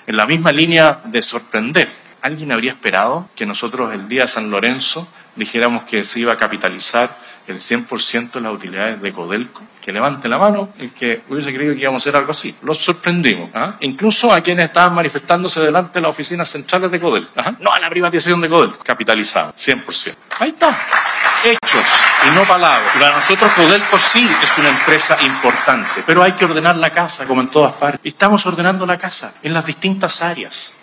En la misma línea de sorprender, ¿alguien habría esperado que nosotros el día de San Lorenzo dijéramos que se iba a capitalizar el 100% de las utilidades de Codelco? Que levante la mano el que hubiese creído que íbamos a hacer algo así. Los sorprendimos, incluso a quienes estaban manifestándose delante de las oficinas centrales de Codelco. No a la privatización de Codelco, capitalizado, 100%. Ahí está. Hechos y no palabras. Para nosotros Codelco sí es una empresa importante, pero hay que ordenar la casa como en todas partes. Y estamos ordenando la casa en las distintas áreas.